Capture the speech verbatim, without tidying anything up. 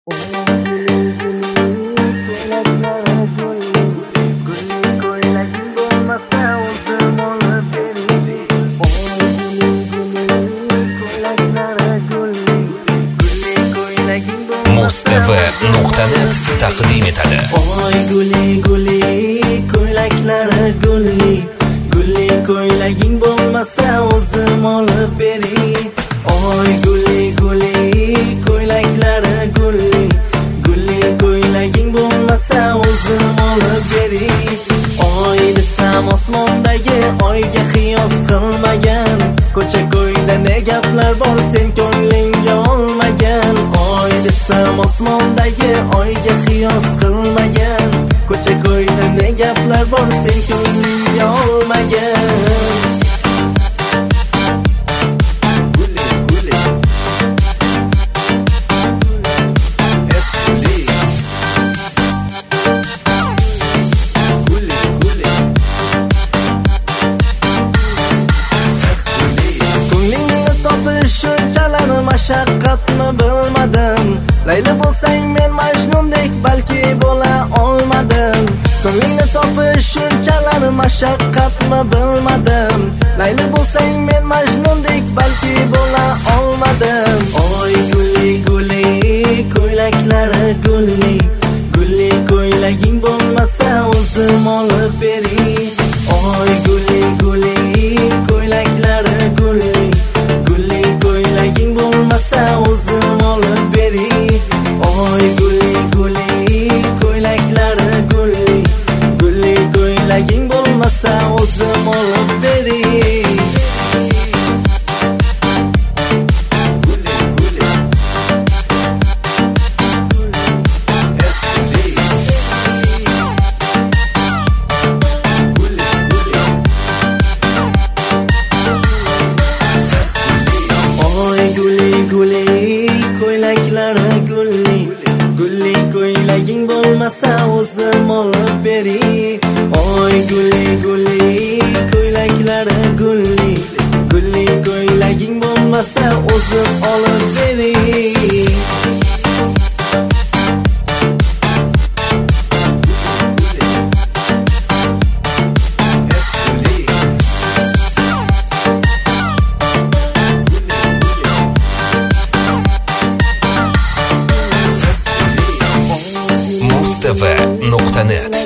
muz t v nuqta net taqdim etadi. Oy guli guli ko'ylaklari gulli, gulli ko'ylaging bo'lmasa o'zim olib beray. Oy guli guli ko'ylaklari gulli, gulli ko'ylaging bo'lmasa o'zim olib beray. Oy desam osmondagi oyga qiyos qilmagan, ko'cha ko'yda ne gaplar bor sen ko'nglingga olmagan. Oy desam osmondagi oyga qiyos qilmagan, ko'cha ko'yda ne gaplar bor sen ko'nglingga olmagan. Mashaqqatni bilmadim, Layli bo'lsang men Majnundek balki bo'la olmadim. Ko'nglingni topish shunchalar mashaqqatni bilmadim, Layli bo'lsang men Majnundek balki bo'la olmadim. Oy gulli gulli ko'ylaklari gulli, gulli ko'ylaging bo'lmasa o'zim olib beray. Oy gulli gulli ko'ylaklari gulli, gulli ko'ylaging bo'lmasa o'zim olib beray. Oy gulli gulli ko'ylaklari gulli, gulli ko'ylaging bo'lmasa o'zim olib beray. Ko'ylaklari gulli, gulli ko'ylaging bo'lmasa o'zim olib beray. Oy gulli gulli ko'ylaklari gulli, gulli ko'ylaging bo'lmasa o'zim olib beray. muz t v nuqta net